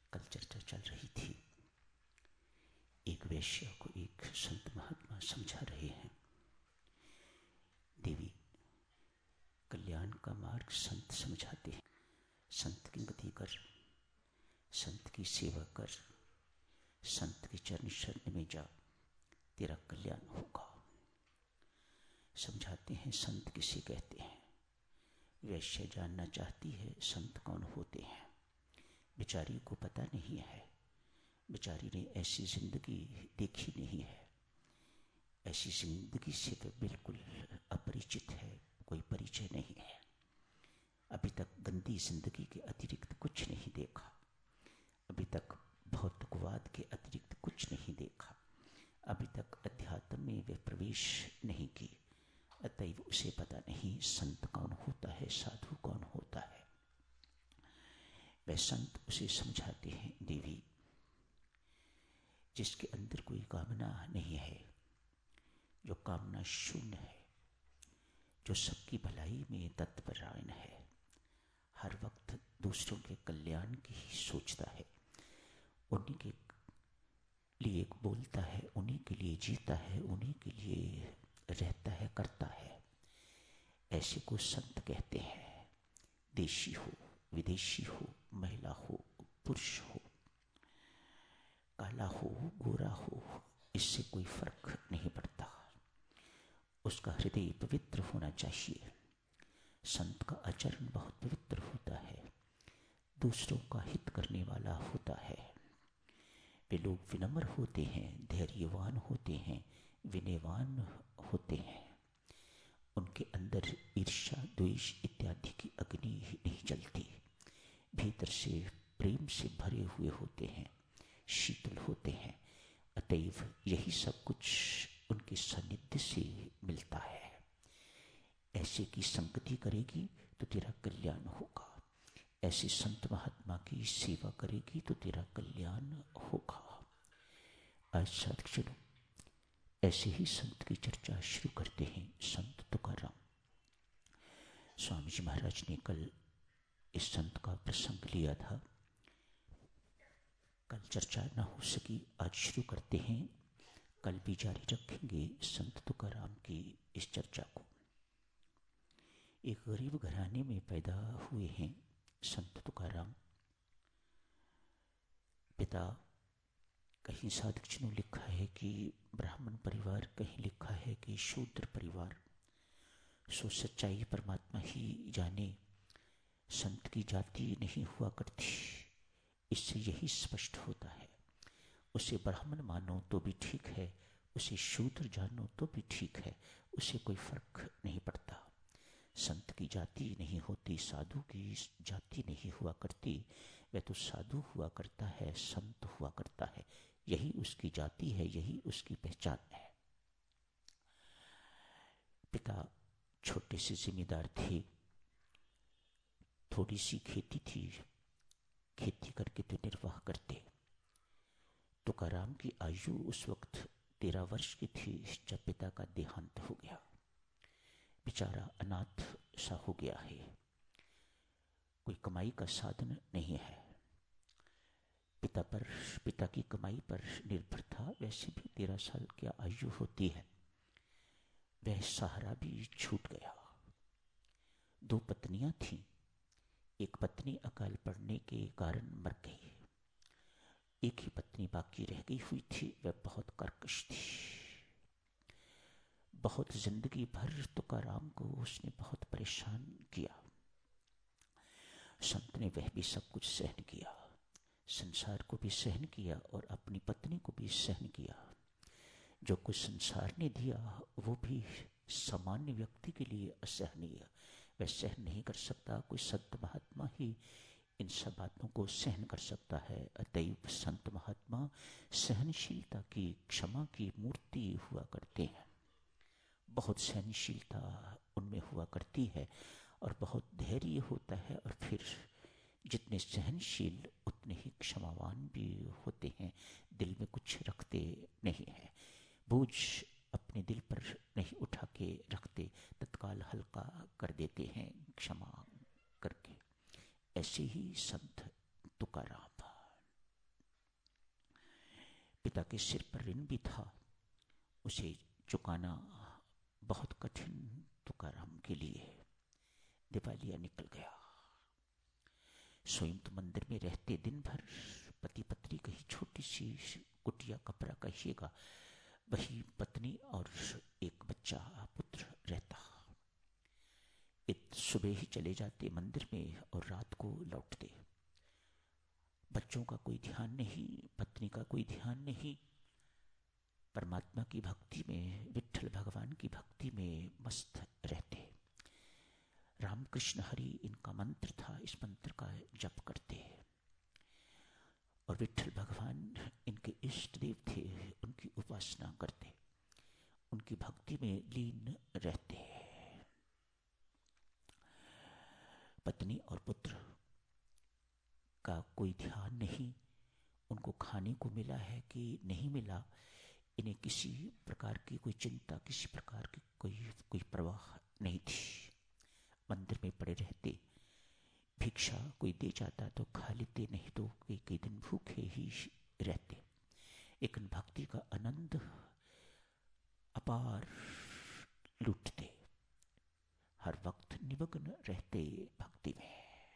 कल चर्चा चल रही थी, एक वैश्य को एक संत महात्मा समझा रहे हैं। देवी, कल्याण का मार्ग संत समझाते हैं। संत की गति कर, संत की सेवा कर, संत के चरण शरण में जा, तेरा कल्याण होगा। समझाते हैं संत किसे कहते हैं। वैश्य जानना चाहती है संत कौन होते हैं। बेचारी को पता नहीं है, बेचारी ने ऐसी जिंदगी देखी नहीं है, ऐसी जिंदगी से तो बिल्कुल अपरिचित है, कोई परिचय नहीं है। अभी तक गंदी जिंदगी के अतिरिक्त कुछ नहीं देखा, अभी तक भौतिकवाद के अतिरिक्त कुछ नहीं देखा, अभी तक अध्यात्म में वे प्रवेश नहीं की, अतएव उसे पता नहीं संत कौन होता है, साधु कौन होता है। वह संत उसे समझाते हैं, देवी, जिसके अंदर कोई कामना नहीं है, जो कामना शून्य है, जो सबकी भलाई में तत्परायण है, हर वक्त दूसरों के कल्याण की ही सोचता है, उन्हीं के लिए बोलता है, उन्हीं के लिए जीता है, उन्हीं के लिए रहता है, करता है, ऐसे को संत कहते हैं। देशी हो, विदेशी हो, महिला हो, पुरुष हो, काला हो, गोरा हो, इससे कोई फर्क नहीं पड़ता। उसका हृदय पवित्र होना चाहिए। संत का आचरण बहुत पवित्र होता है, दूसरों का हित करने वाला होता है। वे लोग विनम्र होते हैं, धैर्यवान होते हैं, विनयवान होते हैं। उनके अंदर ईर्ष्या, द्वेष इत्यादि की अग्नि ही नहीं जलती। भीतर से प्रेम से भरे हुए होते हैं, शीतल होते हैं। अतएव यही सब कुछ उनके सानिध्य से मिलता है। ऐसे की संगति करेगी तो तेरा कल्याण होगा, ऐसे संत महात्मा की सेवा करेगी तो तेरा कल्याण होगा। आज साधक ऐसे ही संत की चर्चा शुरू करते हैं। संत तुकाराम। स्वामी जी महाराज ने कल इस संत का प्रसंग लिया था, कल चर्चा न हो सकी, आज शुरू करते हैं। कल भी जारी रखेंगे संत तुकाराम की इस चर्चा को। एक गरीब घराने में पैदा हुए हैं संत तुकाराम। पिता, कहीं साधक लिखा है कि ब्राह्मण परिवार, कहीं लिखा है कि शूद्र परिवार। सो सच्चाई परमात्मा ही जाने। संत की जाति नहीं हुआ करती, इससे यही स्पष्ट होता है। उसे ब्राह्मण मानो तो भी ठीक है, उसे शूद्र जानो तो भी ठीक है, उसे कोई फर्क नहीं पड़ता। संत की जाति नहीं होती, साधु की जाति नहीं हुआ करती। वह तो साधु हुआ करता है, संत हुआ करता है, यही उसकी जाति है, यही उसकी पहचान है। पिता छोटे से जिम्मेदार थे, थोड़ी सी खेती थी, खेती करके तो निर्वाह करते। तुकाराम की आयु उस वक्त 13 वर्ष की थी जब पिता का देहांत हो गया। बेचारा अनाथ सा हो गया है, कोई कमाई का साधन नहीं है। पिता की कमाई पर निर्भर था। वैसे भी 13 साल की आयु होती है, वह सहारा भी छूट गया। 2 पत्नियां थीं, एक पत्नी अकाल पड़ने के कारण मर गई, एक ही पत्नी बाकी रह गई हुई थी। वह बहुत कर्कश थी। बहुत जिंदगी भर तुकाराम को उसने बहुत परेशान किया। संत ने वह भी सब कुछ सहन किया, संसार को भी सहन किया और अपनी पत्नी को भी सहन किया। जो कुछ संसार ने दिया वो भी सामान्य व्यक्ति के लिए असहनीय, वह सहन नहीं कर सकता। कोई संत महात्मा ही इन सब बातों को सहन कर सकता है। अतएव संत महात्मा सहनशीलता की, क्षमा की मूर्ति हुआ करते हैं। बहुत सहनशीलता उनमें हुआ करती है और बहुत धैर्य होता है। और फिर जितने सहनशील उतने ही क्षमावान भी होते हैं, दिल में कुछ रखते नहीं हैं, बोझ अपने दिल पर नहीं उठा के रखते, तत्काल हल्का कर देते हैं क्षमा करके। ऐसे ही संत तुकाराम। पिता के सिर पर ऋण भी था, उसे चुकाना बहुत कठिन तुकाराम के लिए। दिवालिया निकल गया। स्वयं तो मंदिर में रहते दिन भर पति पत्नी कहीं छोटी सी कुटिया कपड़ा कहिएगा, वही पत्नी और एक बच्चा पुत्र रहता। सुबह ही चले जाते मंदिर में और रात को लौटते। बच्चों का कोई ध्यान नहीं, पत्नी का कोई ध्यान नहीं, परमात्मा की भक्ति में, विट्ठल भगवान की भक्ति में मस्त रहते। राम कृष्ण हरि इनका मंत्र था, इस मंत्र का जप करते और विट्ठल भगवान इनके इष्ट देव थे, उनकी उपासना करते, उनकी भक्ति में लीन रहते। पत्नी और पुत्र का कोई ध्यान नहीं, उनको खाने को मिला है कि नहीं मिला, इन्हें किसी प्रकार की कोई चिंता, किसी प्रकार की कोई परवाह नहीं थी। मंदिर में पड़े रहते, भिक्षा कोई दे जाता तो खा लेते, नहीं तो कई दिन भूखे ही रहते। लेकिन भक्ति का आनंद अपार लूटते, हर वक्त निमग्न रहते भक्ति में।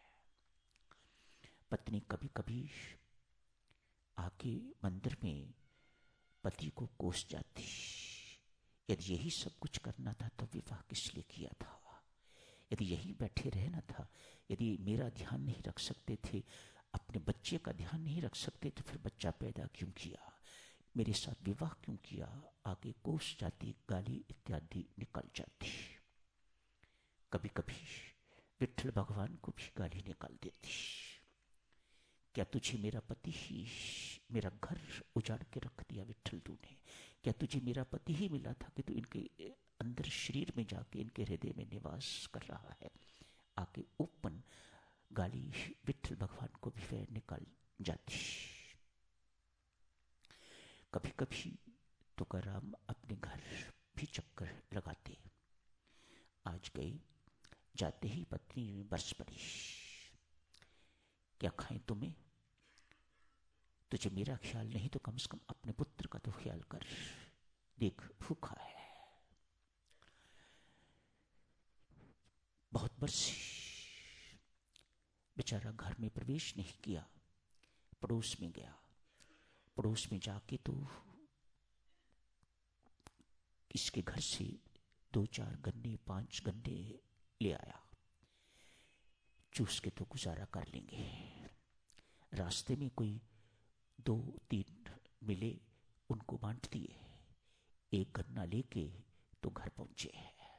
पत्नी कभी कभी आके मंदिर में पति को कोस जाती। यदि यही सब कुछ करना था तो विवाह किस लिए किया था? यदि यही बैठे रहना था, यदि मेरा ध्यान नहीं रख सकते थे, अपने बच्चे का ध्यान नहीं रख सकते तो फिर बच्चा पैदा क्यों किया? मेरे साथ विवाह क्यों किया? आगे कोस जाती, गाली इत्यादि निकल जाती। कभी कभी विट्ठल भगवान को भी गाली निकाल देती। क्या तुझे मेरा पति ही, मेरा घर उजाड़ के रख दिया विट्ठल तूने? क्या तुझे मेरा पति ही मिला था कि तू इनके अंदर शरीर में जाके इनके हृदय में निवास कर रहा है? आके ओपन गाली विट्ठल भगवान को भी वह निकाल जाती। कभी कभी तुकाराम अपने घर भी चक्कर लगाते। आज गए, जाते ही पत्नी बरस पड़ी, क्या खाएं तुम्हें? तुझे मेरा ख्याल नहीं तो कम से कम अपने पुत्र का तो ख्याल कर, देख भूखा है। बहुत बरसी, बेचारा घर में प्रवेश नहीं किया, पड़ोस में गया। पड़ोस में जाके तो इसके घर से 2-4 गन्ने, 5 गन्ने ले आया, चूस के तो गुजारा कर लेंगे। रास्ते में कोई 2-3 मिले, उनको बांट दिए। एक गन्ना लेके तो घर पहुंचे।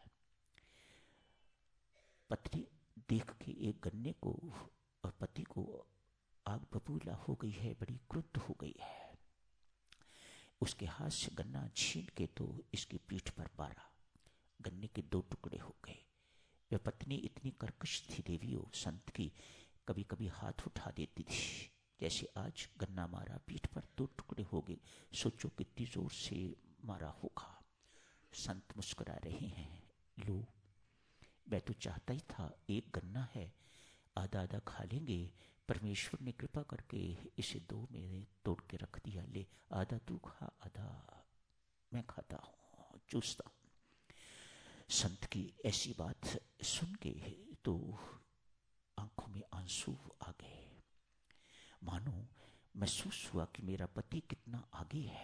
पत्नी देख के एक गन्ने को और पति को आग बबूला हो गई है, बड़ी क्रुद्ध हो गई है। उसके हाथ से गन्ना छीन के तो इसकी पीठ पर मारा, गन्ने के 2 टुकड़े हो गए। वह पत्नी इतनी कर्कश थी देवियों संत की, कभी कभी हाथ उठा देती थी। जैसे आज गन्ना मारा, पीठ पर 2 टुकड़े हो गए, सोचो कितनी जोर से मारा होगा। संत मुस्कुरा रहे हैं, लो मैं तो चाहता ही था, एक गन्ना है, आधा आधा खा लेंगे, परमेश्वर ने कृपा करके इसे 2 में तोड़ के रख दिया, ले आधा तू खा, आधा मैं खाता हूँ, चूसता हूँ। संत की ऐसी बात सुन के तो आंखों में आंसू आ गए। मानो महसूस हुआ कि मेरा पति कितना आगे है।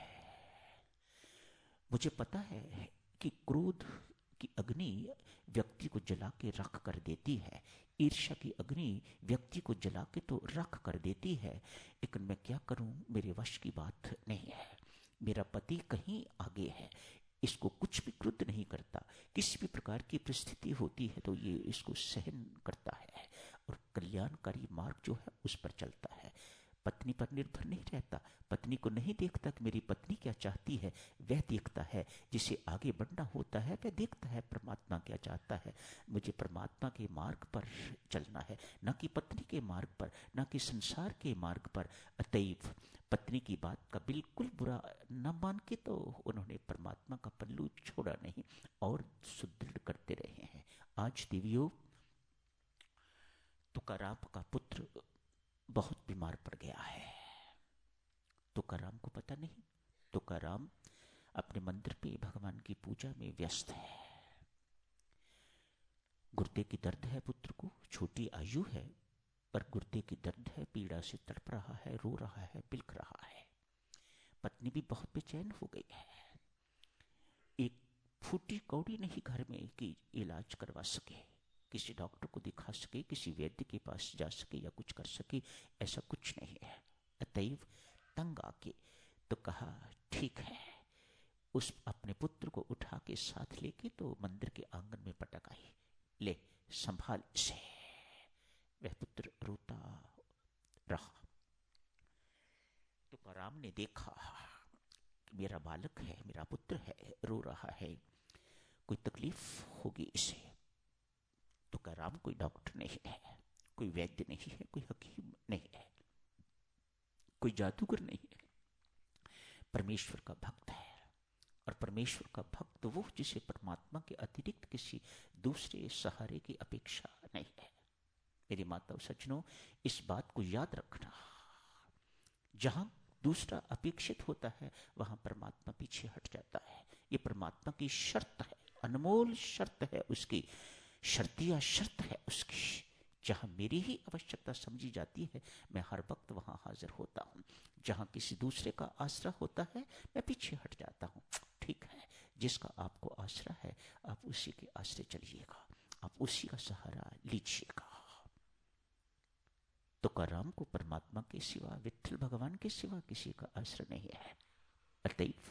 मुझे पता है कि क्रोध की अग्नि व्यक्ति को जला के रख कर देती है, ईर्ष्या की अग्नि व्यक्ति को जला के तो रख कर देती है, लेकिन मैं क्या करूं, मेरे वश की बात नहीं है। मेरा पति कहीं आगे है, इसको कुछ भी क्रुद्ध नहीं करता। किसी भी प्रकार की परिस्थिति होती है तो ये इसको सहन करता है और कल्याणकारी मार्ग जो है उस पर चलता है। पत्नी पर निर्भर नहीं रहता, पत्नी को नहीं देखता कि मेरी पत्नी क्या चाहती है, वह देखता है। जिसे आगे बढ़ना होता है वह देखता है परमात्मा क्या चाहता है। मुझे परमात्मा के मार्ग पर चलना है, न कि पत्नी के मार्ग पर, न कि संसार के मार्ग पर। अतएव पत्नी की बात का बिल्कुल बुरा न मान के तो उन्होंने परमात्मा का पल्लू छोड़ा नहीं और सुदृढ़ करते रहे हैं। आज देवियों, तुकाराम का पुत्र बहुत बीमार पड़ गया है। तुकाराम को पता नहीं तुकाराम अपने मंदिर पे भगवान की पूजा में व्यस्त है। गुर्दे की दर्द है पुत्र को, छोटी आयु है, पर गुर्दे की दर्द है, पीड़ा से तड़प रहा है, रो रहा है, बिलख रहा है। पत्नी भी बहुत बेचैन हो गई है। एक फूटी कौड़ी नहीं घर में कि इलाज करवा सके, किसी डॉक्टर को दिखा सके, किसी वैद्य के पास जा सके या कुछ कर सके, ऐसा कुछ नहीं है। अतएव तंग आके तो कहा ठीक है। उस अपने पुत्र को उठा के साथ लेके तो मंदिर के आंगन में पटक आई, ले संभाल इसे। वह पुत्र रोता रहा। तुकाराम ने देखा मेरा बालक है, मेरा पुत्र है, रो रहा है, कोई तकलीफ होगी इसे। तुकाराम कोई डॉक्टर नहीं है, कोई वैद्य नहीं है, कोई हकीम नहीं है, कोई जादूगर नहीं है, परमेश्वर का भक्त है। और परमेश्वर का भक्त वो जिसे परमात्मा के अतिरिक्त किसी दूसरे सहारे की अपेक्षा नहीं है। मेरी माताओं सज्जनों, इस बात को याद रखना, जहां दूसरा अपेक्षित होता है वहां परमात्मा पीछे हट जाता है। ये परमात्मा की शर्त है, अनमोल शर्त है उसकी, शर्तिया शर्त है उसकी। जहां मेरी ही आवश्यकता समझी जाती है मैं हर वक्त वहां हाजिर होता हूं। जहां किसी दूसरे का आसरा होता है मैं पीछे हट जाता हूं। ठीक है, जिसका आपको आसरा है आप उसी के आसरे चलिएगा, आप उसी का सहारा लीजिएगा। तुकाराम को परमात्मा के सिवा, विठ्ठल भगवान के सिवा किसी का आश्रय नहीं है। अतएव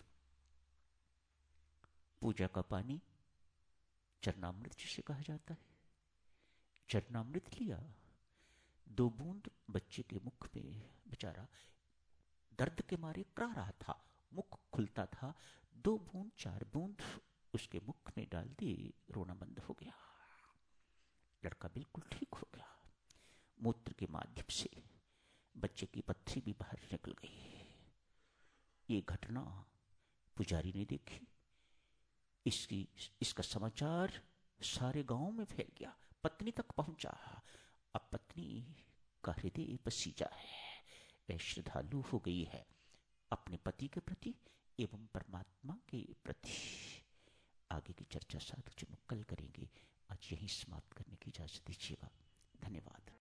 पूजा का पानी चरणामृत जिसे कहा जाता है, चरणामृत लिया, 2 बूंद बच्चे के मुख में, बेचारा दर्द के मारे करा रहा था, मुख खुलता था, 2 बूंद 4 बूंद उसके मुख में डाल दी, रोना बंद हो गया। लड़का बिल्कुल ठीक हो गया। मूत्र के माध्यम से बच्चे की पथरी भी बाहर निकल गई। ये घटना पुजारी ने देखी, इसका समाचार सारे गांव में फैल गया, पत्नी तक पहुंचा। अब पत्नी का हृदय पसीजा है, वह श्रद्धालु हो गई है अपने पति के प्रति एवं परमात्मा के प्रति। आगे की चर्चा साधु जन कल करेंगे। आज यहीं समाप्त करने की इजाजत दीजिएगा। धन्यवाद।